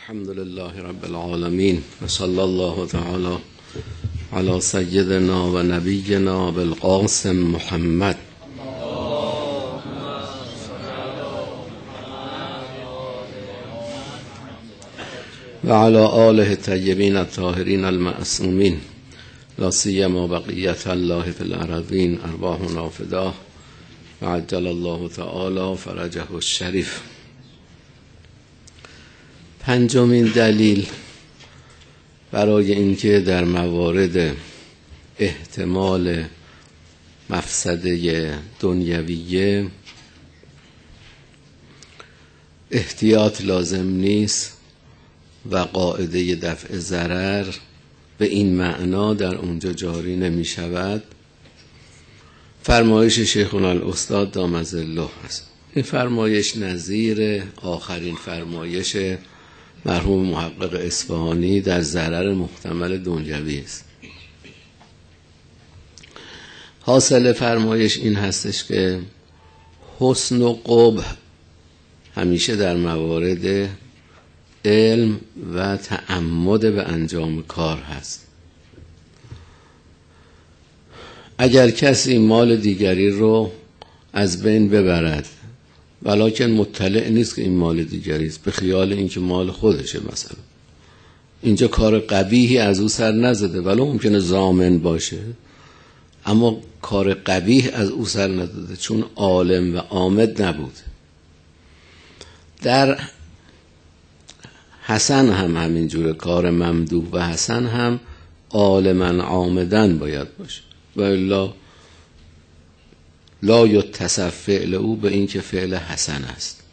الحمد لله رب العالمين وصلى الله تعالى على سيدنا و نبينا بالقاسم محمد و على آله الطیبین الطاهرین المعصومین لا سیما بقیة الله فی الارضین ارواحنا فداه و عجل الله تعالی فرجه الشریف. پنجمین دلیل برای اینکه در موارد احتمال مفسده دنیویه احتیاط لازم نیست و قاعده دفع ضرر به این معنا در اونجا جاری نمی شود، فرمایش شیخنا الاستاد دام ظله است. این فرمایش نظیر آخرین فرمایش مرحوم محقق اصفهانی در ضرر محتمل دنیوی است. حاصل فرمایش این هستش که حسن و قبح همیشه در موارد علم و تعمد به انجام کار هست. اگر کسی مال دیگری رو از بین ببرد ولکن مطلع نیست که این مال دیگری است، به خیال اینکه مال خودشه، مثلا اینجا کار قبیحی از او سر نزده، ولی ممکنه ضامن باشه، اما کار قبیح از او سر نزده چون عالم و عامد نبود. در حسن هم همینجوره، کار ممدوح و حسن هم عالما عامدن باید باشه و الا لا یتصف فعل او به این که فعل حسن است.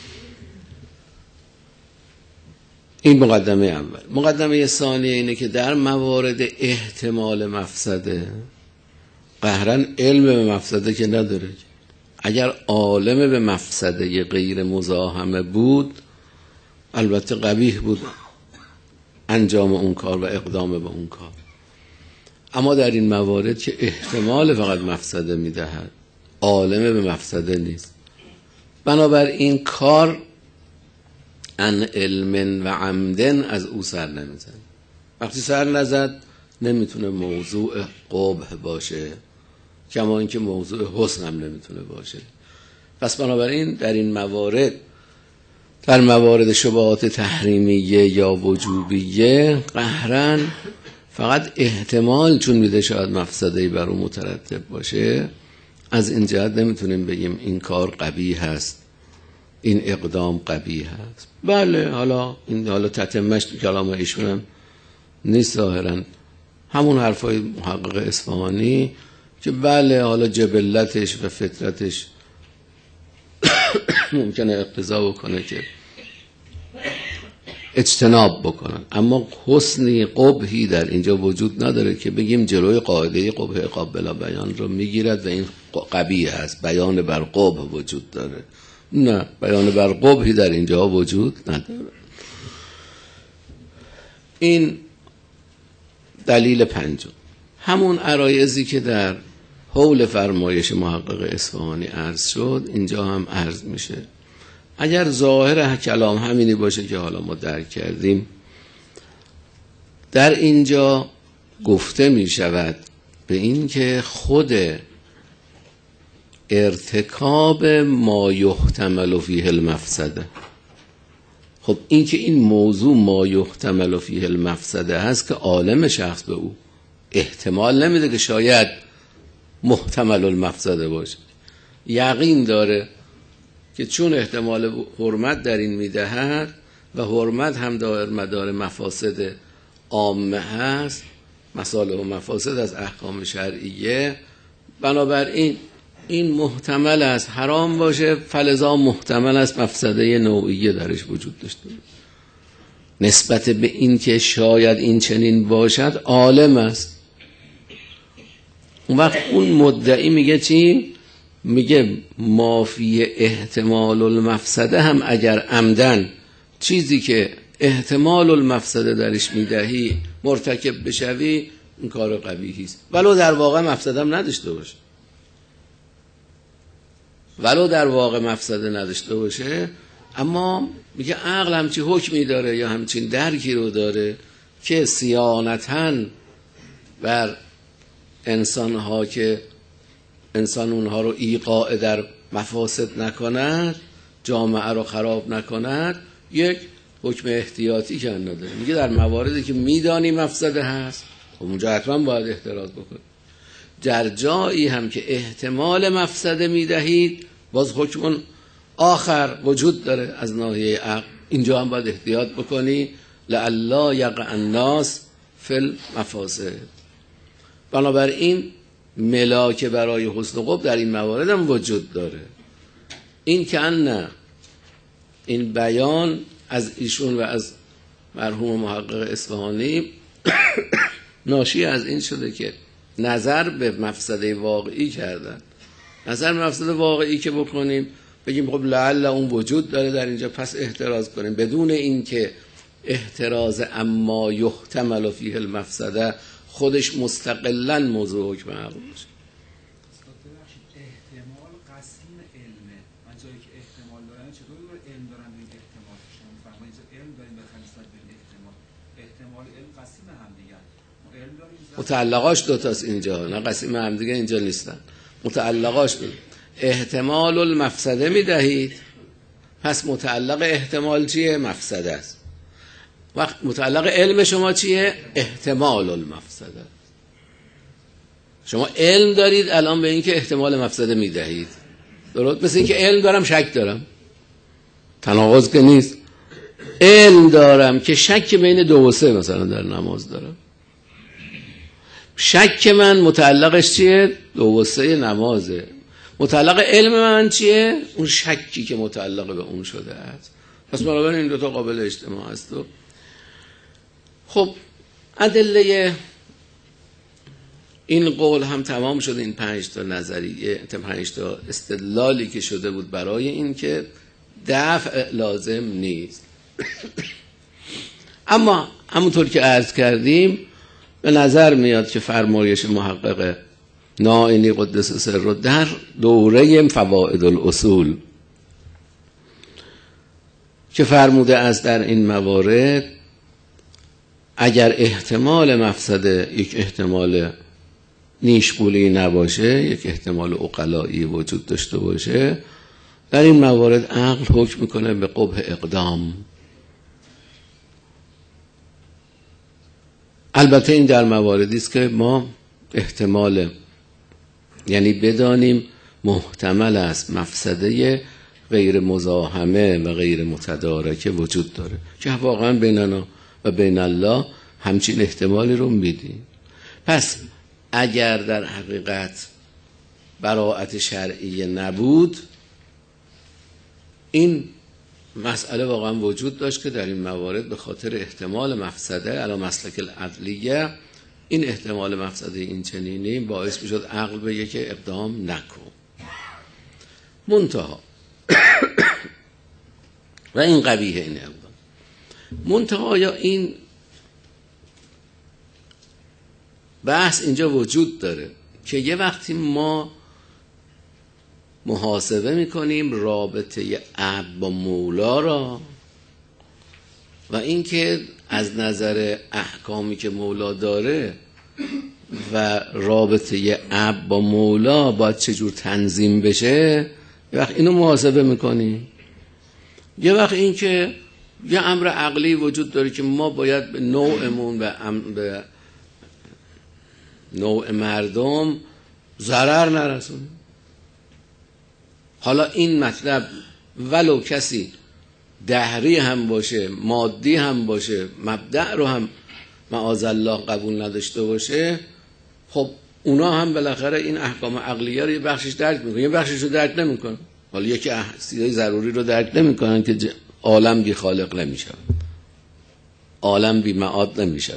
این مقدمه اول. مقدمه ثانیه اینه که در موارد احتمال مفسده قهرن علم به مفسده که نداره. اگر عالم به مفسده غیر مزاحمه بود البته قبیح بود انجام اون کار و اقدام به اون کار، اما در این موارد که احتمال فقط مفسده میدهد، عالم به مفسده نیست، بنابراین کار ان علم و عمدن از او سر نمیزن. وقتی سر نزد نمیتونه موضوع قبح باشه، کما اینکه موضوع حسن هم نمیتونه باشه. پس بنابراین در این موارد، در موارد شبهات تحریمیه یا وجوبیه، قهرن فقط احتمال چون میده شاید مفسده‌ای بر اون مترتب باشه، از این جهت نمیتونیم بگیم این کار قبیح هست، این اقدام قبیح هست. بله، حالا تتمش کلام ایشون هم نیست ظاهرا، همون حرفای محقق اصفهانی که بله حالا جبلتش و فطرتش ممکنه اقتضا بکنه که اجتناب بکنن، اما حسنی قبحی در اینجا وجود نداره که بگیم جلوی قاعده قبح قابل بیان رو میگیرد و این قبیح است، بیان بر قبح وجود داره. نه، بیان بر قبحی در اینجا وجود نداره. این دلیل پنجم. همون عرایضی که در حول فرمایش محقق اصفهانی عرض شد اینجا هم عرض میشه. اگر ظاهر کلام همینی باشه که حالا ما درک کردیم، در اینجا گفته می شود به این که خود ارتکاب ما یحتمل فیه المفسده، خب این که این موضوع ما یحتمل فیه المفسده هست که عالم شخص به او احتمال نمیده که شاید محتمل المفسده باشه، یقین داره که چون احتمال حرمت در این میدهد و حرمت هم دائر مدار مفاسد عامه هست، مصالح و مفاسد از احکام شرعیه، بنابراین این محتمل است حرام باشه، فلذا محتمل است مفسده نوعیه درش وجود داشته باشه. نسبت به این که شاید این چنین باشد عالم است. اون وقت اون مدعی میگه چی؟ میگه ما فی احتمال المفسده هم اگر عمدن چیزی که احتمال المفسده درش میدهی مرتکب بشوی، این کار قبیحی است، ولو در واقع مفسده هم نداشته باشه. ولو در واقع مفسده نداشته باشه، اما میگه عقل همچین حکمی داره یا همچین درکی رو داره که صیانتاً بر انسانها که انسان اونها رو ایقاع در مفاسد نکند، جامعه رو خراب نکند، یک حکم احتیاطی که داره. میگه در مواردی که میدانی مفسده هست اونجا حتما باید احتراز بکنی. در جایی هم که احتمال مفسده میدهید باز حکم آخر وجود داره از ناحیه عقل، اینجا هم باید احتیاط بکنی لئلا یقع الناس فی المفاسد. بنابراین ملاک برای حسن قبح در این موارد هم وجود داره. این که نه این بیان از ایشون و از مرحوم محقق اصفهانی ناشی از این شده که نظر به مفسده واقعی کردن. نظر به مفسده واقعی که بکنیم بگیم خب لعل اون وجود داره در اینجا پس احتراز کنیم، بدون اینکه احتراز اما یحتمل فیه المفسده خودش مستقلا موضوع حکم عقل باشه. احتمال قسیم علمه. من جایی که احتمال دارن چطور علم دارن به احتمال شما میفرمایید علم داریم به نسبت به احتمال علم قسیم هم دیگه. ما علم داریم متعلقاش دو تاست اینجا، نه قسیم هم دیگه اینجا نیستن. متعلقاش دو. احتمال المفسده میدهید، پس متعلق احتمال چیه؟ مفسده است. وقت متعلق علم شما چیه؟ احتمال المفسده. شما علم دارید الان به این که احتمال مفسده میدهید، درست؟ مثل این که علم دارم شک دارم، تناقض که نیست. علم دارم که شک بین 2 و 3 مثلا در نماز دارم، شک من متعلقش چیه؟ 2 و 3 نمازه. متعلق علم من چیه؟ اون شکی که متعلق به اون شده است. پس بنابراین این 2 تا قابل اجتماع است. خب ادله این قول هم تمام شد. این 5 تا نظریه، 5 تا استدلالی که شده بود برای این که دفع لازم نیست. اما همونطور که عرض کردیم به نظر میاد که فرمایش محقق نائینی قدس سره در دوره فوائد الاصول که فرموده است در این موارد اگر احتمال مفسده یک احتمال نیشگولی نباشه، یک احتمال عقلایی وجود داشته باشه، در این موارد عقل حکم میکنه به قبح اقدام. البته این در مواردی است که ما احتمال، یعنی بدانیم محتمل است مفسده غیر مزاحمه و غیر متدارکه وجود داره که واقعا بیننا و بین الله همچین احتمالی رو میدیم. پس اگر در حقیقت براءت شرعی نبود، این مسئله واقعا وجود داشت که در این موارد به خاطر احتمال مفسده علی مسلک العدلیه، این احتمال مفسده این چنینی باعث میشد عقل بگه که اقدام نکن. منتها و این قبیه این اقدام. منتها یا این بحث اینجا وجود داره که یه وقتی ما محاسبه میکنیم رابطه عبد با مولا را و اینکه از نظر احکامی که مولا داره و رابطه عبد با مولا باید چجور تنظیم بشه، یه وقت اینو محاسبه میکنیم. یه وقت اینکه یه امر عقلی وجود داره که ما باید به نوعمون به نوع مردم ضرر نرسونیم. حالا این مطلب ولو کسی دهری هم باشه، مادی هم باشه، مبدأ رو هم معاذالله قبول نداشته باشه، خب اونا هم بالاخره این احکام عقلیه رو یه بخشش درک میکنن، یه بخشش رو درک نمیکنن. حالا یکی چیزای ضروری رو درک نمیکنن که عالم بی خالق نمیشه، عالم بی معاد نمیشه،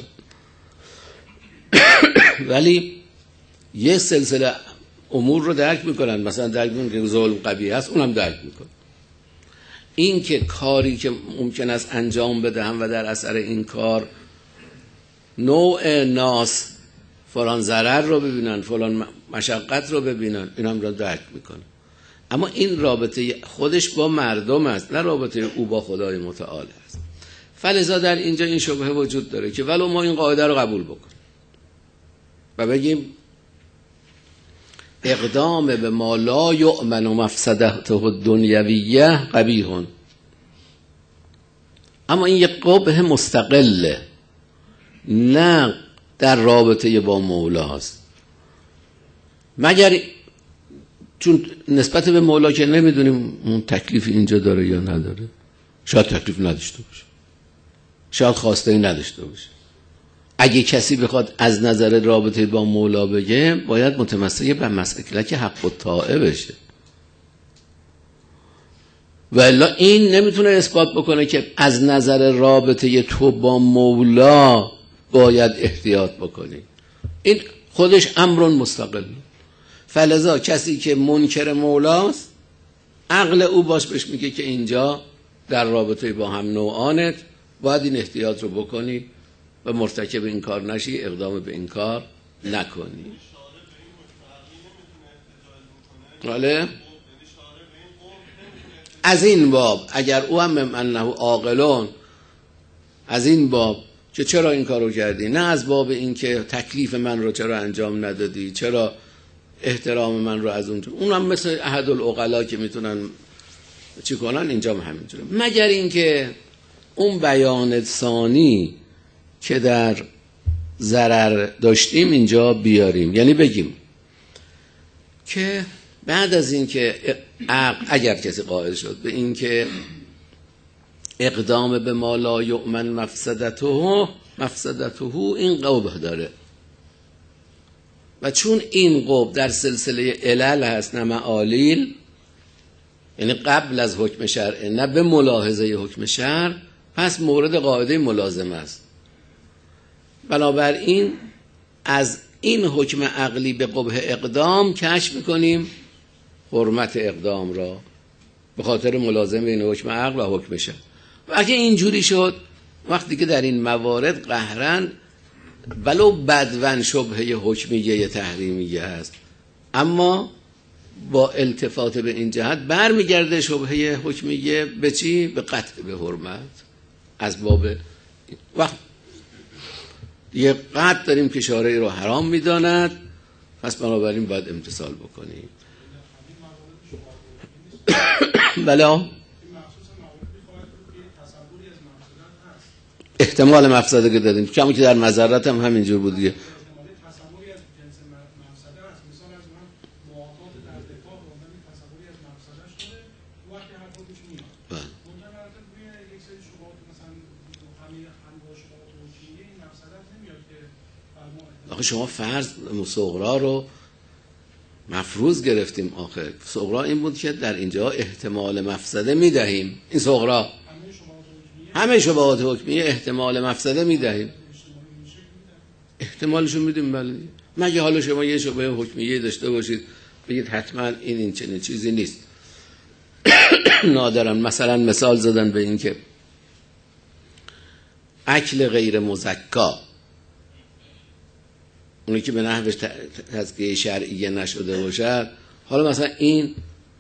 ولی یه سلسله امور رو درک میکنن. مثلا درک میکنن که ظلم قبیح هست، اونم درک میکنن. این که کاری که ممکن است انجام بدهم و در اثر این کار نوع ناس فلان ضرر رو ببینن، فلان مشقت رو ببینن، این هم رو درک میکنن. اما این رابطه خودش با مردم است، نه رابطه او با خدای متعال است. فلذا در اینجا این شبهه وجود داره که ولو ما این قاعده رو قبول بکنیم و بگیم اقدام به ما لا یؤمن مفسدته الدنیویه قبیح، اما این یک قبح مستقله، نه در رابطه با مولاست. مگر چون نسبت به مولا که نمیدونیم اون تکلیف اینجا داره یا نداره، شاید تکلیف نداشته باشه، شاید خواسته ای نداشته باشه. اگه کسی بخواد از نظر رابطه با مولا بگه باید متمسک به مسلک حق الطاعه بشه، و الا این نمیتونه اثبات بکنه که از نظر رابطه تو با مولا باید احتیاط بکنی. این خودش امر مستقل. فلذا کسی که منکر مولاست عقل او باش بهش میگه که اینجا در رابطه با هم نوعانت باید این احتیاط رو بکنی و مرتکب این کار نشی، اقدام به این کار نکنی. بله؟ از این باب اگر او هم انه عاقلون، از این باب که چرا این کارو کردی، نه از باب این که تکلیف من رو چرا انجام ندادی، چرا احترام من رو از اونجا، اونم مثل احد العقلا که میتونن چی کنن، اینجا همینجوره. مگر اینکه اون بیان ثانی که در ضرر داشتیم اینجا بیاریم، یعنی بگیم که بعد از این که اگر کسی قائل شد به این که اقدام به ما لا یؤمن مفسدته این قبح داره، و چون این قبح در سلسله علل هست نه معالیل، یعنی قبل از حکم شرع نه به ملاحظه حکم شرع، پس مورد قاعده ملازم است. بنابراین از این حکم عقلی به قبح اقدام کشف میکنیم حرمت اقدام را به خاطر ملازم بین حکم عقل و حکم شرع. و اگه اینجوری شد، وقتی که در این موارد قهرن ولو بدون شبهه حکمیه تحریمیه هست، اما با التفات به این جهت برمیگرده شبهه حکمیه به چی؟ به قطع به حرمت. از باب وقت یه قطع داریم که شارع رو حرام میداند، پس بنابراین باید امتثال بکنیم. بله، احتمال مفسده که دادیم، کما که در مضرت هم همینجور بود دیگه. آخه شما فرض صغرا رو مفروض گرفتیم. آخه صغرا این بود که در اینجا احتمال مفسده میدهیم. این صغرا همه شبهات حکمیه احتمال مفسده میدهیم، احتمالشو میدیم. بله، مگه حالا شما یه شبهه حکمیه داشته باشید بگید حتما این چنین چیزی نیست. نادرن مثلا مثال زدن به این که اکل غیر مزکا، اونی که به نحو تزکیه شرعیه نشده باشد، حالا مثلا این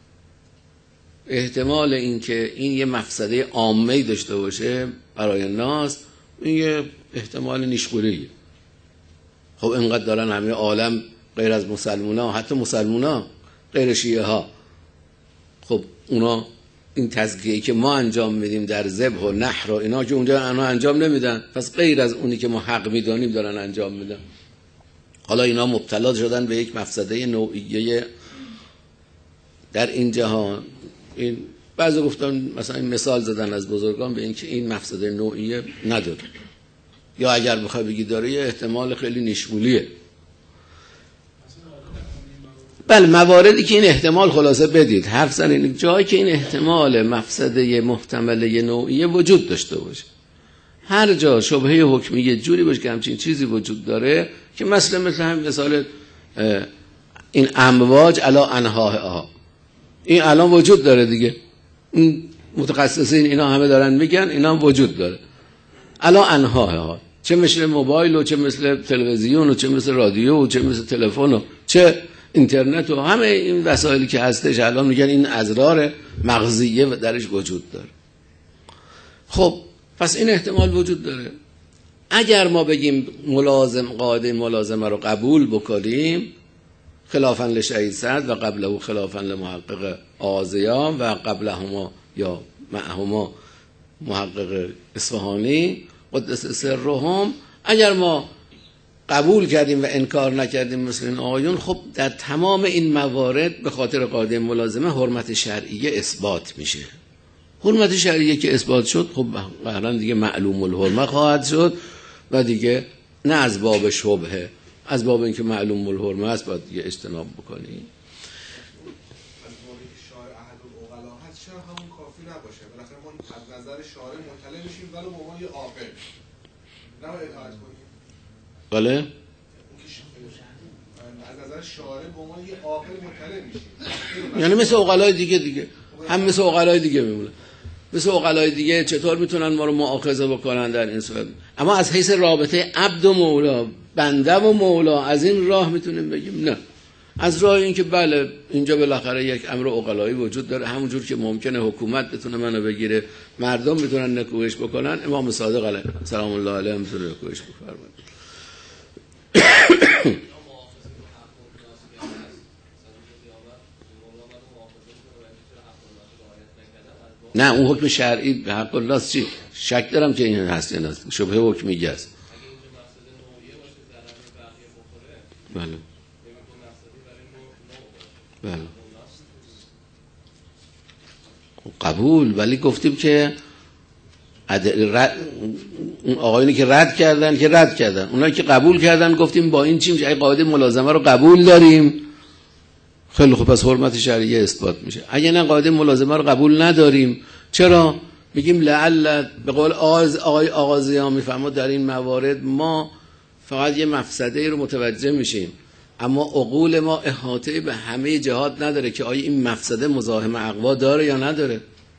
احتمال این که این یه مفسده عامه‌ای داشته باشه برای ناس، این یه احتمال نیشگوریه. خب اینقدر دارن همه عالم غیر از مسلمونا، حتی مسلمونا غیر شیعه ها، خب اونا این تزکیه‌ای که ما انجام میدیم در ذبح و نحر و اینا که اونجا اونها انجام نمیدن، پس غیر از اونی که ما حق میدانیم دارن انجام میدن. حالا اینا مبتلا شدن به یک مفسده نوعیه در این جهان. این بعضی گفتن مثلا این مثال زدن از بزرگان به این که این مفسده نوعیه نداره، یا اگر بخوای بگی داره یه احتمال خیلی نشمولیه. بله، مواردی که این احتمال خلاصه بدید حرف زنید، جایی که این احتمال مفسده محتمله نوعیه وجود داشته باشه، هر جا شبهه حکمیه جوری باشه که همچین چیزی وجود داره، که مثل همین مثال این امواج علا انهاها، این الان وجود داره دیگه، این متخصصین اینا همه دارن میگن اینا وجود داره علا انهاها، چه مثل موبایل و چه مثل تلویزیون و چه مثل رادیو و چه مثل تلفن و چه اینترنت و همه این وسایلی که هستش الان میگن این اضرار مغزیه درش وجود داره. خب پس این احتمال وجود داره. اگر ما بگیم قاعده ملازمه رو قبول بکنیم خلافاً لشهید سعد و قبله خلافاً لمحقق آغازیان و قبلهما یا معهما محقق اصفهانی قدس سرهم، اگر ما قبول کردیم و انکار نکردیم مثل این آقایون، خب در تمام این موارد به خاطر قاعده ملازمه حرمت شرعیه اثبات میشه. حرمت شرعیه که اثبات شد خب قطعاً دیگه معلوم الحرمه خواهد شد و دیگه نه از باب شبهه، از باب اینکه معلوم الحرمه است باید دیگه اجتناب بکنیم. چرا همون کافی نباشه؟ بالاخره ما از نظر شارع مطلع میشیم ولو به عنوان یه عاقل نباید اطاعت کنیم. بله؟ از نظر شارع به عنوان یه عاقل مطلع میشیم. یعنی مثل عقلای دیگه هم مثل عقلای دیگه میمونه. مثل عقلای دیگه چطور میتونن ما رو مؤاخذه بکنن در این صورت؟ اما از حیث رابطه عبد و مولا، بنده و مولا، از این راه میتونیم بگیم نه. از راه این که بله اینجا بالاخره یک امر عقلایی وجود داره، همونجور که ممکنه حکومت بتونه منو بگیره، مردم میتونن نکوهش بکنن، امام صادق علیه سلام الله علیه میتونه نکوهش بفرمایه. نه اون حکم شرعی به حق الله است. چی شک دارم که این هست یا نه، شبهه حکمی است. بله بله قبول، ولی گفتیم که اون آقایونی که رد کردن اونایی که قبول کردن گفتیم با این چی میشه؟ اگه قاعده ملازمه رو قبول داریم خیلی خوب، پس حرمت شرعیه اثبات میشه. اگه نه قاعده ملازمه رو قبول نداریم، چرا؟ میگیم لعل، به قول آقای آغازیان میفرماد در این موارد ما فقط یه مفسده رو متوجه میشیم، اما عقول ما احاطه به همه جهات نداره که آیا این مفسده مزاحم اقوا داره یا نداره.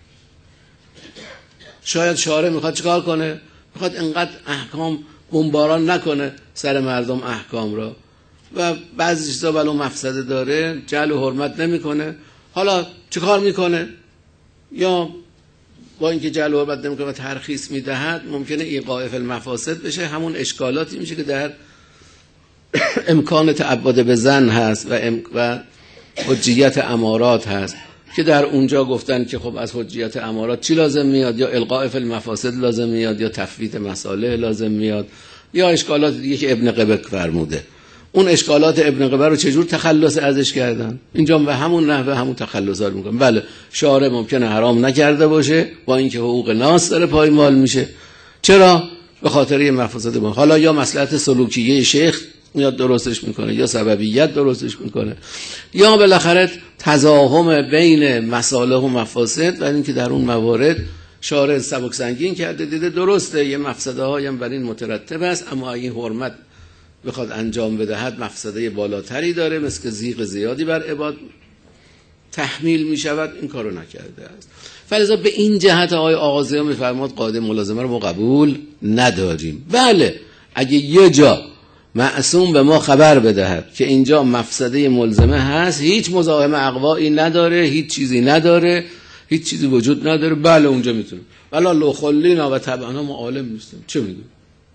شاید شارع میخواد چیکار کنه؟ میخواد انقدر احکام بمباران نکنه سر مردم احکام را، و بعضی چیزا ولو مفسده داره جعل و حرمت نمیکنه. حالا چیکار میکنه؟ یا با اینکه جعل و حرمت نمیکنه و ترخیص میدهد ممکنه ایقاع فی المفاسد بشه. همون اشکالاتی میشه که در امکان تعبد به زن هست و حجیت امارات هست که در اونجا گفتن که خب از حجیت امارات چی لازم میاد؟ یا القاء فی المفاسد لازم میاد، یا تفویت مصالح لازم میاد، یا اشکالات دیگه که ابن قبه فرموده. اون اشکالات ابن قبه رو چجور تخلص ازش کردن؟ اینجا به همون نحوه همون تخلصات میکنن. بله شارع ممکنه حرام نکرده باشه با اینکه حقوق ناس داره پایمال میشه. چرا؟ به خاطر یه مفاسد ما. حالا یا مصلحت سلوکیه شیخ میاد درستش میکنه، یا سببیت درستش میکنه، یا بالاخره تزاحم بین مصالح و مفاسد، و اینکه در اون موارد شارع سبک سنگین کرده، دیده درسته یه مفسده هایی هم بر این مترتب است، اما اگه حرمت بخواد انجام بدهد مفسده بالاتری داره، مثل که ضیق زیادی بر عباد تحمیل میشود، این کارو نکرده است. فلذا به این جهت آقای آغازیان میفرماد قاعده ملازمه رو ما قبول نداریم. بله اگه یه جا معصوم به ما خبر بدهد که اینجا مفسده ملزمه هست، هیچ مزاحم اقوایی نداره، هیچ چیزی نداره، هیچ چیزی وجود نداره، بله اونجا میتونه. ولی لو خلینا و طبعا ما عالم نیستیم، چه میدونیم.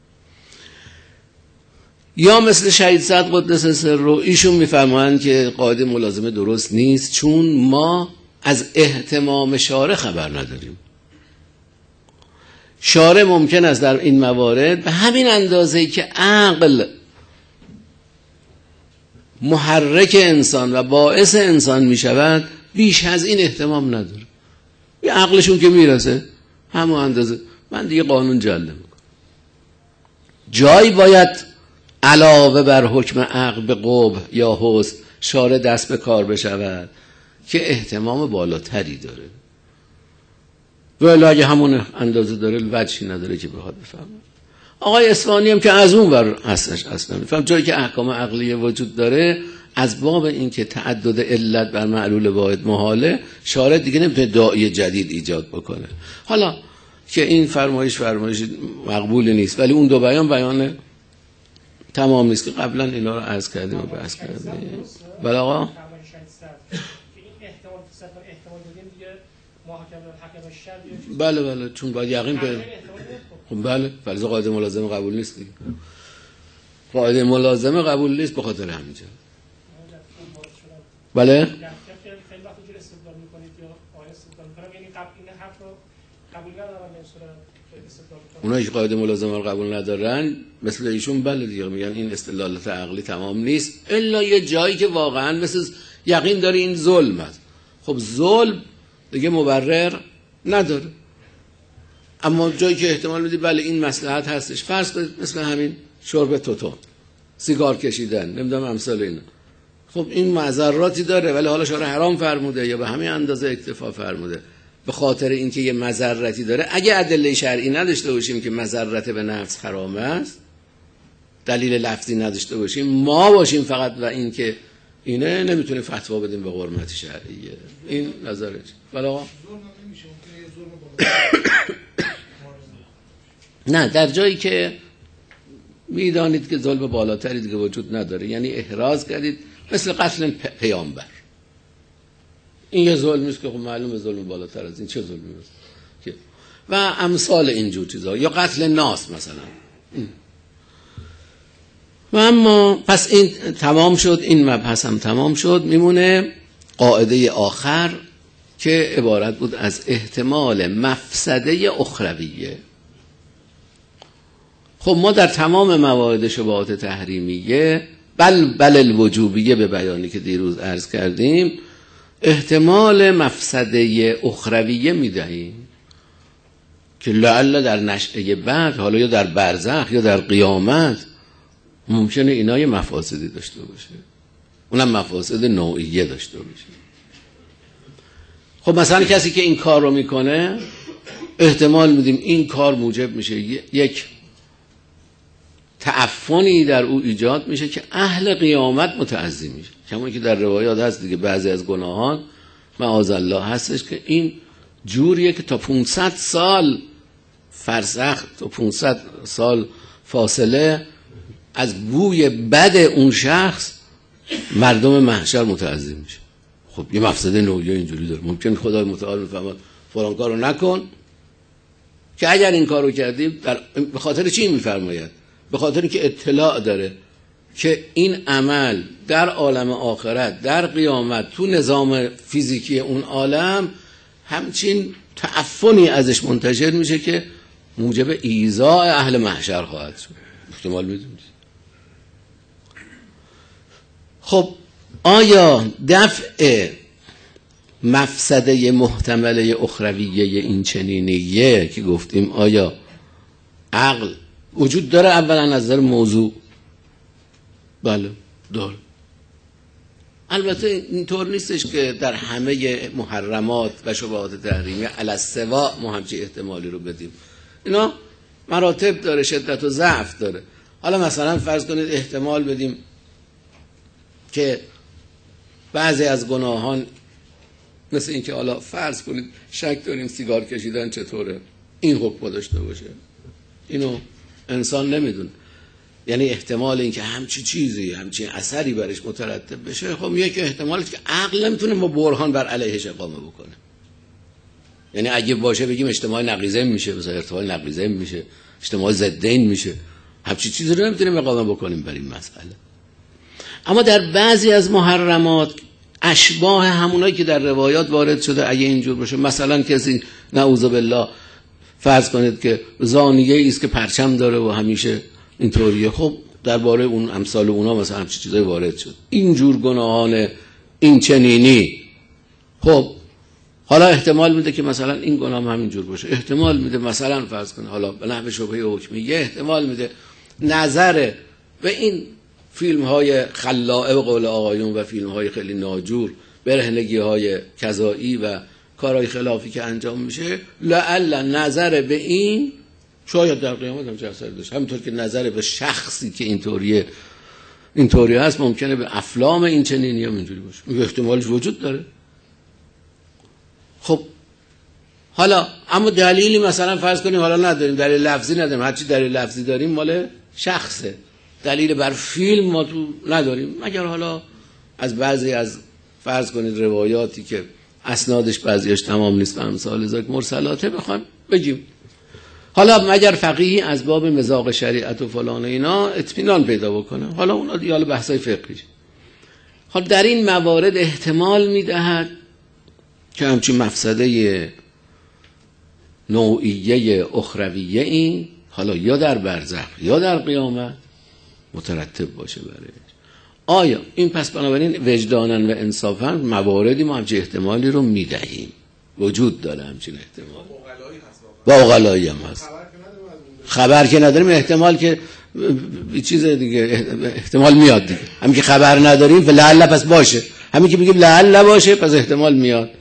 یا مثل شهید سعد قدس سره، ایشون میفرمایند که قاعده ملازمه درست نیست چون ما از اهتمام شارع خبر نداریم. شارع ممکن است در این موارد به همین اندازه‌ای که عقل محرک انسان و باعث انسان می شود بیش از این اهتمام نداره. یه عقلشون که میرسه همون اندازه من دیگه قانون جله میکنم. جایی باید علاوه بر حکم عقل به قبح یا حسن شارع دست به کار بشود که اهتمام بالاتری داره، ولی اگه همون اندازه داره وجهی نداره که بخواد بفهمه. آقای اصفهانی هم که از اون ور هستش اصلا میفهم جایی که احکام عقلیه وجود داره، از باب این که تعدد علت بر معلول واحد محاله، شارع دیگه نمیتونه داعی جدید ایجاد بکنه. حالا که این فرمایش مقبول نیست، ولی اون دو بیان تمام نیست که قبلا اینا رو عرض کردیم و بحث کردیم. بله آقا بله چون باید یقین به بله فرض قاعده ملازمه قبول نیست دیگه. قاعده ملازمه قبول نیست به خاطر همینجا. بله اونایی که قاعده ملازمه رو قبول ندارن مثل ایشون بله دیگه میگن این استدلالات عقلی تمام نیست الا یه جایی که واقعا مثل یقین داره این ظلم است. خب ظلم دیگه مبرر نداره، اما جایی که احتمال میدی بله این مصلحت هستش، فرض کنید مثل همین شرب توتون، سیگار کشیدن، نمیدونم امثال اینا، خب این مضراتی داره ولی حالا شارع حرام فرموده یا به همین اندازه اکتفا فرموده به خاطر اینکه یه مضرتی داره. اگه ادله شرعی نداشته باشیم که مضرت به نفس حرام است، دلیل لفظی نداشته باشیم، ما باشیم فقط و اینکه اینه، نمیتونیم فتوا بدیم به حرمت شرعیه. این نظرش. ولی آقا نه، در جایی که میدانید که ظلم بالاتری دیگه وجود نداره، یعنی احراز کردید مثل قتل پیامبر، این یه ظلمی است که خب معلومه ظلم بالاتر از این، چه ظلمی است و امثال اینجور چیزا، یا قتل ناس مثلا. و اما پس این تمام شد، این مبحث هم تمام شد. میمونه قاعده آخر که عبارت بود از احتمال مفسده اخرویه. خب ما در تمام موارد شبهات تحریمیه بل الوجوبیه به بیانی که دیروز عرض کردیم احتمال مفسده اخرویه میدهیم که لعل در نشأه بعد، حالا یا در برزخ یا در قیامت، ممکنه اینا یه مفاسدی داشته باشه، اونم مفاسد نوعیه داشته باشه. خب مثلا کسی که این کار رو میکنه احتمال میدیم این کار موجب میشه یک تعفنی در او ایجاد میشه که اهل قیامت متعظی میشه، کما که در روایات هست دیگه بعضی از گناهان معاذالله هستش که این جوریه که تا 500 سال فرسخ، تا 500 سال فاصله از بوی بد اون شخص مردم محشر متعظی میشه. خب یه مفسده نوعیه اینجوری داره. ممکن خدای متعال میفهمد فلان کارو نکن، که اگر این کارو کردیم به خاطر چی میفرماید؟ به خاطر که اطلاع داره که این عمل در عالم آخرت، در قیامت، تو نظام فیزیکی اون عالم همچین تعفنی ازش منتشر میشه که موجب ایذاء اهل محشر خواهد شد. احتمال میدونید. خب آیا دفع مفسده محتمله اخرویه این چنینیه که گفتیم آیا عقل وجود داره؟ اولا نظر موضوع بله داره. البته اینطور نیستش که در همه محرمات و شبهات تحریمی علی السوا ما همچین احتمالی رو بدیم. اینا مراتب داره، شدت و ضعف داره. حالا مثلا فرض کنید احتمال بدیم که بعضی از گناهان مثل این که حالا فرض کنید شک داریم سیگار کشیدن چطوره، این حکم داشته باشه، اینو انسان نمیدونه، یعنی احتمال این که همچی چیزی، همچین اثری برش مترتب بشه، خب یک احتمالی که عقل نمیتونه با برهان بر علیهش اقامه بکنه. یعنی اگه باشه بگیم اجتماع نقیضین میشه، مثلا ارتفاع نقیضین میشه، اجتماع ضدین میشه، همچی چیزی رو نمیتونیم اقامه بکنیم بر این مسئله. اما در بعضی از محرمات اشباه همونایی که در روایات وارد شده اگه اینجور باشه، مثلا کسی نعوذ بالله فرض کنید که زانیه است که پرچم داره و همیشه اینطوریه، خب درباره اون امثال اونا مثلا همچین چیزای وارد شد، اینجور گناهان این چنینی، خب حالا احتمال میده که مثلا این گناه هم همینجور باشه، احتمال میده مثلا فرض کنید حالا به نحو شبهه حکمیه احتمال میده نظر به این فیلم های خلاعه به قول آقایون و فیلم های خیلی ناجور، برهنگی های کذایی و کارهای خلافی که انجام میشه، لعل نظر به این شاید در قیامت هم چه اثری داشت، همینطور که نظر به شخصی که اینطوری هست ممکنه به افلام این چنینی هم اینجوری باشه، این احتمالش وجود داره. خب حالا اما دلیلی مثلا فرض کنیم حالا نداریم، دلیل لفظی نداریم، هرچی دلیل لفظی داریم مال شخصه، دلیل بر فیلم ما تو نداریم، مگر حالا از بعضی از فرض کنید روایاتی که اسنادش بعضیش تمام نیست و امثال ذالک مرسلاته بخوایم بگیم. حالا مگر فقیهی از باب مذاق شریعت و فلان اینا اطمینان پیدا بکنه، حالا اونا دیگه بحثای فقهی. حالا در این موارد احتمال میدهد که همچین مفسده نوعیه اخرویه این حالا یا در برزخ یا در قیامت مترتب باشه برایش. آیا این پس بنابراین وجدانن و انصافا مواردی ما همچین احتمالی رو میدهیم، وجود داره همچین احتمال، با اقلایی هم هست. خبر که نداریم احتمال که چیز دیگه احتمال میاد دیگه، همین که خبر نداریم فلعل پس باشه، همین که میگیم لعل باشه پس احتمال میاد.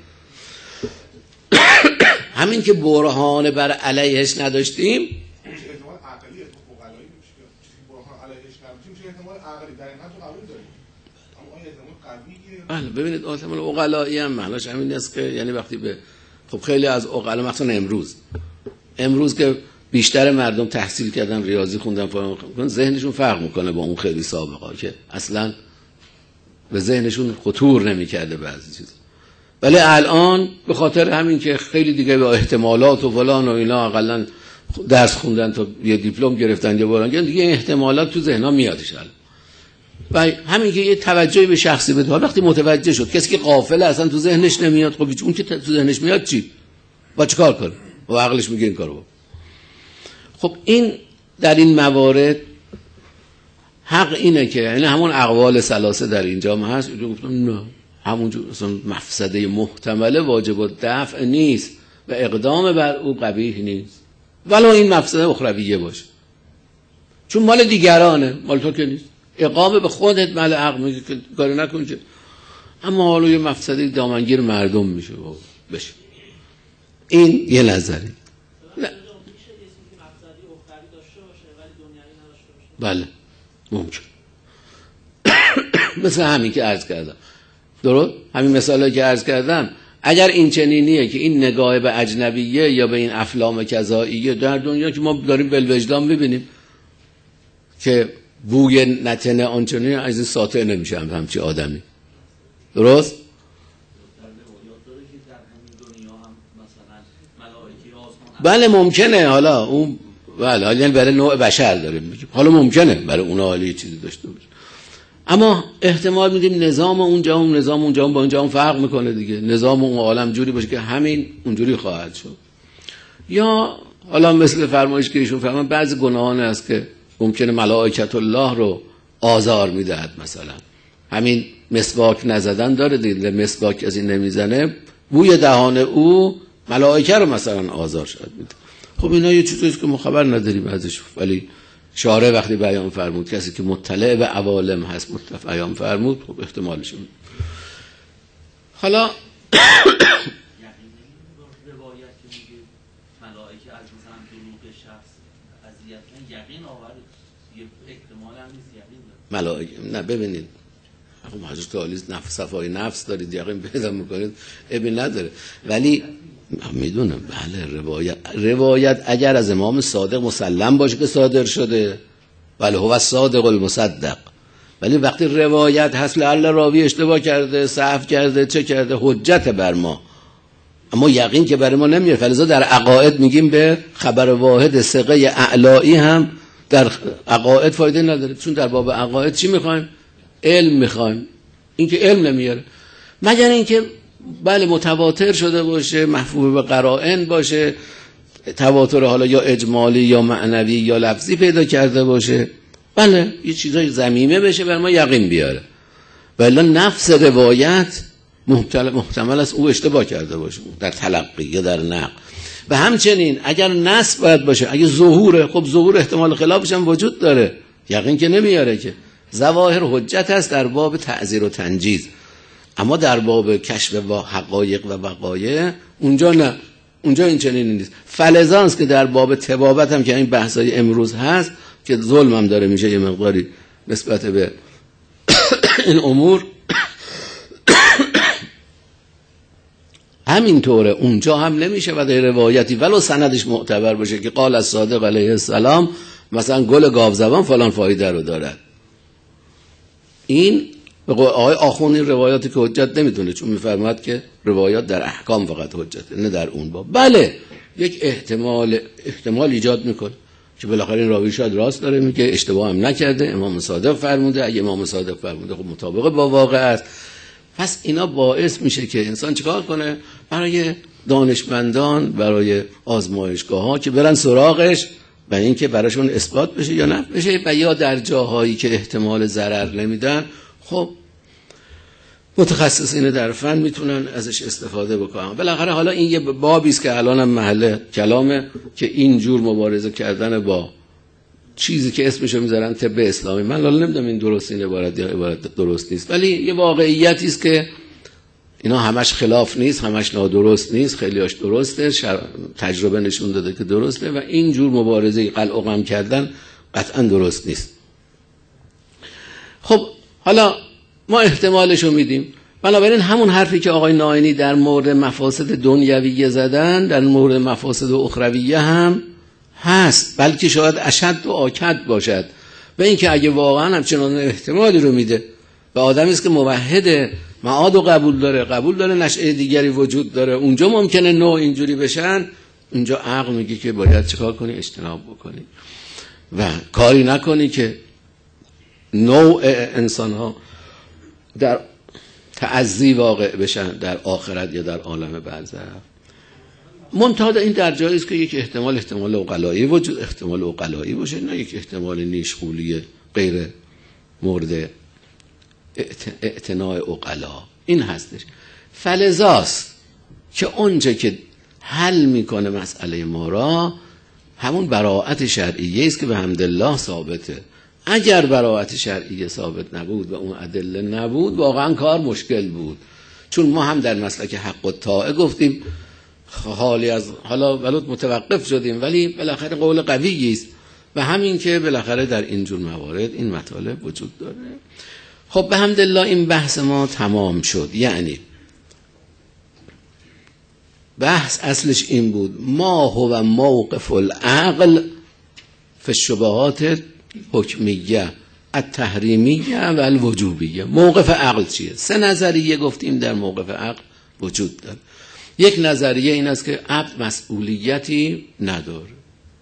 همین که برهان بر علیهش نداشتیم احتمال عقلی فقهایی میشه، برهان علیهش نداشتیم احتمال عقلی در این حد قبول داریم، اما آیا احتمال قویه؟ بله ببینید احتمال اقلایی هم معناش همین است که یعنی وقتی به خب خیلی از اقلا مثلا امروز که بیشتر مردم تحصیل کردن، ریاضی خوندن، ذهنشون فرق میکنه با اون خیلی سابقا که اصلا به ذهنشون خطور نمیکرده بعضی چیز. ولی الان به خاطر همین که خیلی دیگه با احتمالات و فلان و اینا اقلا درس خوندن تا یه دیپلم گرفتن یا بران دیگه احتمالات تو ذهنها میادش الان. و همین که یه توجهی به شخصی بده، وقتی متوجه شد کسی که غافله اصلا تو ذهنش نمیاد، خب اون که تو ذهنش میاد چی؟ با چیکار کنه؟ و عقلش میگه این کارو بکن. خب این در این موارد حق اینه که یعنی همون اقوال ثلاثه در اینجا هم هست، گفتم نه همونجور اصلا مفسده محتمله واجب الدفع نیست و اقدام بر او قبیح نیست، ولو این مفسده اخرویه باشه، چون مال دیگرانه، مال تو که نیست. اقامه به خودت مال حق میگه که کاری نکن که، اما حالا یه مفسده دامنگیر مردم میشه بشه. این یه نظری. نه بله ممکن. مثل همین که عرض کردم، درست همین مثالی که عرض کردم، اگر این چنینیه که این نگاه به اجنبیه یا به این افلام کذاییه در دنیا که ما داریم بالوجدان ببینیم که بوی نتنه آنچنانی از این ساطع نمیشه همچی آدمی، درست؟ بله ممکنه، حالا اون بله یعنی برای نوع بشر داریم میگیم، حالا ممکنه برای اونها حالی چیزی داشته باشه، اما احتمال میدیم نظام اونجا هم نظام اونجا هم با اینجا هم فرق میکنه دیگه، نظام اون عالم جوری باشه که همین اونجوری خواهد شد. یا حالا مثل فرمایش که ایشون فرمان بعضی گناهان است که ممکنه ملائکت الله رو آزار میدهد، مثلا همین مسواک نزدن داره دیگه، مسواک از این نمیزنه بوی دهان او ملائکه رو مثلا آزار شد میده. خب اینا یه چیزیه که ما خبر نداریم ازش، ولی شارع وقتی بیان فرمود کسی که مطلع به عوالم هست بیان فرمود، خب احتمالش میده. حالا روایت که میگه ملائکه از مثلا دروغ شخص اذیت یقین آورد، یه احتمال هم نیست یقین داره. ملائکه نه ببینید خب حضرت علی نفس صفای نفس دارید یقین پیدا میکنید ابی نداره، ولی میدونم بله روایت اگر از امام صادق مسلم باشه که صادر شده بله هو الصادق المصدق، ولی وقتی روایت هست لعل راوی اشتباه کرده، سهو کرده، چه کرده، حجت بر ما، اما یقین که برای ما نمیاره. فلذا در عقاید میگیم به خبر واحد ثقه اعلایی هم در عقاید فایده نداره، چون در باب عقاید چی میخوایم؟ علم میخوایم، این که علم نمیاره مگر اینکه بله متواتر شده باشه، محفوظ به قرائن باشه، تواتر حالا یا اجمالی یا معنوی یا لفظی پیدا کرده باشه، بله یه چیزای ضمیمه بشه بر ما یقین بیاره، ولی نفس روایت محتمل است او اشتباه کرده باشه در تلقی یا در نقل. و همچنین اگر نص باید باشه، اگه ظهوره، خب ظهور احتمال خلافش هم وجود داره، یقین که نمیاره که. ظواهر حجت هست در باب تعزیر و تنجیز، اما در باب کشف و حقایق و وقایع اونجا نه، اونجا این چنین نیست. فلزانس که در باب تبابت هم که این بحثای امروز هست که ظلم هم داره میشه یه مقداری نسبت به این امور، همینطوره اونجا هم نمیشه و در روایتی ولو سندش معتبر باشه که قال الصادق علیه السلام مثلا گل گاوزبان فلان فایده رو دارد. این آقای آخوند این روایاتی که حجت نمیدونه، چون میفرماد که روایات در احکام فقط حجته، نه در اون باب. بله یک احتمال ایجاد میکنه که بالاخره این راوی شاید راست داره میگه، اشتباه هم نکرده، امام صادق فرموده، اگه امام صادق فرموده خب مطابق با واقع است. پس اینا باعث میشه که انسان چیکار کنه؟ برای دانشمندان، برای آزمایشگاه ها که برن سراغش و اینکه براشون اثبات بشه یا نه بشه، و یا در جاهایی که احتمال ضرر نمیدن، خب متخصصین در فن میتونن ازش استفاده بکنن. بالاخره حالا این یه بابی است که الان هم محل کلامه که این جور مبارزه کردن با چیزی که اسمشو میذارن طب اسلامی، من حالا نمیدونم این درست این عبارت یا عبارت درست نیست، ولی یه واقعیتی است که اینا همش خلاف نیست، همش نادرست نیست، خیلیاش درسته، تجربه نشون داده که درسته، و این جور مبارزه قلع و قم کردن قطعا درست نیست. خب حالا ما احتمالشو میدیم. بنابراین همون حرفی که آقای ناینی در مورد مفاسد دنیویه زدن در مورد مفاسد اخرویه هم هست، بلکه شاید اشد و آکد باشد. و اینکه اگه واقعا همچنان احتمالی رو میده و آدمی است که موحده، معاد و قبول داره نشأه دیگری وجود داره، اونجا ممکنه نوع اینجوری بشن، اونجا عقل میگه که باید چیکار کنی؟ اجتناب بکنی و کاری نکنی که نوع انسان ها در تعزی واقع بشن در آخرت یا در عالم برزخ. منتها این در جایی است که یک احتمال عقلایی وجود، احتمال عقلایی باشه، نه یک احتمال نیشخولی غیر مورد اعتناع عقلا. این هستش. فلذاست که اونجا که حل میکنه مسئله ما را همون براءت شرعیه است که به حمدالله ثابته. اگر براءت شرعیه ثابت نبود و اون ادله نبود، واقعا کار مشکل بود. چون ما هم در مسلک حق و طاعه گفتیم حالی از حالا ولو متوقف شدیم، ولی بالاخره قول قوی است و همین که بالاخره در اینجور موارد این مطالب وجود داره. خب به حمدالله این بحث ما تمام شد. یعنی بحث اصلش این بود: ما هو موقف العقل فی الشبهات حکمیه التحریمیه و الوجوبیه. موقف عقل چیه؟ 3 نظریه گفتیم در موقف عقل وجود داره. یک نظریه این است که عبد مسئولیتی نداره.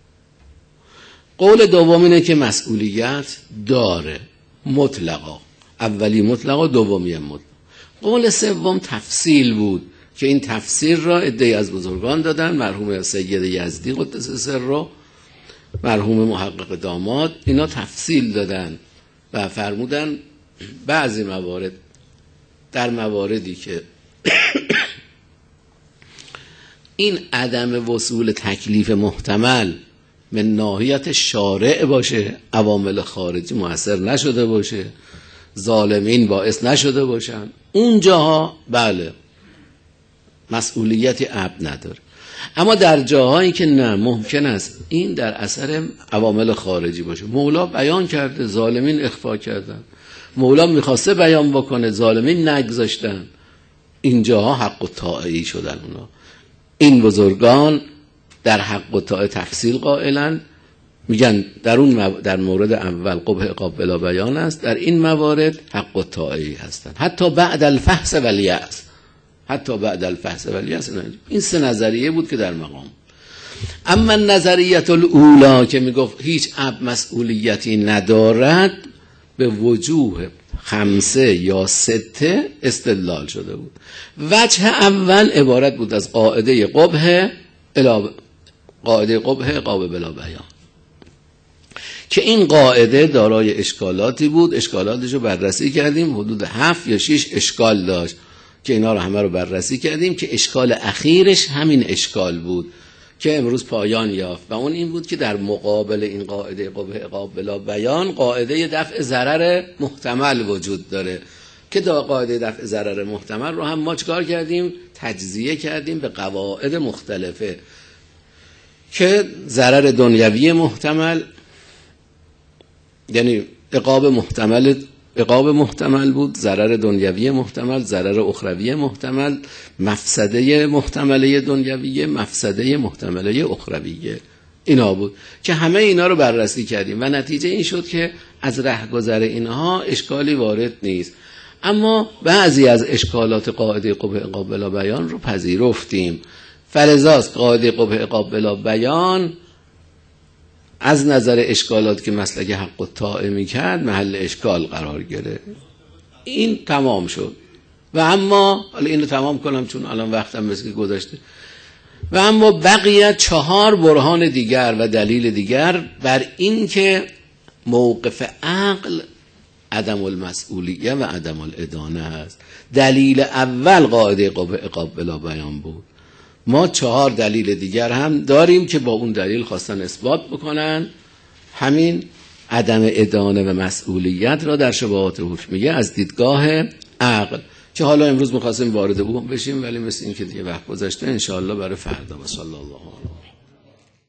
قول دوم اینه که مسئولیت داره، مطلقا، اولی مطلقا، دومی مطلق. قول سوم تفصیل بود که این تفسیر را عده‌ای از بزرگان دادن، مرحوم سید یزدی قدس سره، مرحوم محقق داماد، اینا تفصیل دادن و فرمودن بعضی موارد، در مواردی که این عدم وصول تکلیف محتمل من ناحیت شارع باشه، عوامل خارجی مؤثر نشده باشه، ظالمین باعث نشده باشن، اونجاها بله مسئولیتی عبد نداره. اما در جاهایی که نه، ممکن است این در اثر عوامل خارجی باشه. مولا بیان کرده، ظالمین اخفا کردن، مولا میخواسته بیان بکنه، ظالمین نگذاشتن، اینجاها حق و طاعه‌ای شدن. اونا این بزرگان در حق و طاعه تفصیل قائلن، میگن در مورد اول قبح عقاب بلا بیان است، در این موارد حق و طاعه‌ای هستن، حتی بعد الفحص و الیأس، حتی بعد الفحص و الیأس. این 3 نظریه بود که در مقام. اما نظریت الاولا که میگفت هیچ عبد مسئولیتی ندارد، به وجوه 5 یا 6 استدلال شده بود. وجه اول عبارت بود از قاعده قبح عقاب بلا بیان، که این قاعده دارای اشکالاتی بود. اشکالاتش رو بررسی کردیم، حدود 7 یا 6 اشکال داشت که اینا رو همه رو بررسی کردیم، که اشکال اخیرش همین اشکال بود که امروز پایان یافت، و اون این بود که در مقابل این قاعده قبح عقاب بلا بیان قاعده دفع ضرر محتمل وجود داره، که قاعده دفع ضرر محتمل رو هم ما چکار کردیم؟ تجزیه کردیم به قواعد مختلفه، که ضرر دنیوی محتمل یعنی عقاب محتمل بود، ضرر دنیوی محتمل، ضرر اخروی محتمل، مفسده محتمله دنیویه، مفسده محتمله اخرویه. اینا بود که همه اینا رو بررسی کردیم و نتیجه این شد که از رهگذر اینها اشکالی وارد نیست. اما بعضی از اشکالات قاعده قبح عقاب بلا بیان رو پذیرفتیم. فلذاست قاعده قبح عقاب بلا بیان از نظر اشکالات که مسلک حق الطاعه میکرد محل اشکال قرار گرفت. این تمام شد. و اما حالا اینو تمام کنم چون الان وقتم مثل گذشته. و اما بقیت 4 برهان دیگر و دلیل دیگر بر این که موقف عقل عدم المسئولیه و عدم الادانه است. دلیل اول قاعده قبح عقاب بلا بیان بود. ما 4 دلیل دیگر هم داریم که با اون دلیل خواستن اثبات بکنن همین عدم ادانه و مسئولیت را در شبهات حکمیه از دیدگاه عقل، که حالا امروز می‌خواستیم وارد اون بشیم ولی مثل این که دیگه وقت گذشته، انشاءالله برای فردا. و صلی الله علیه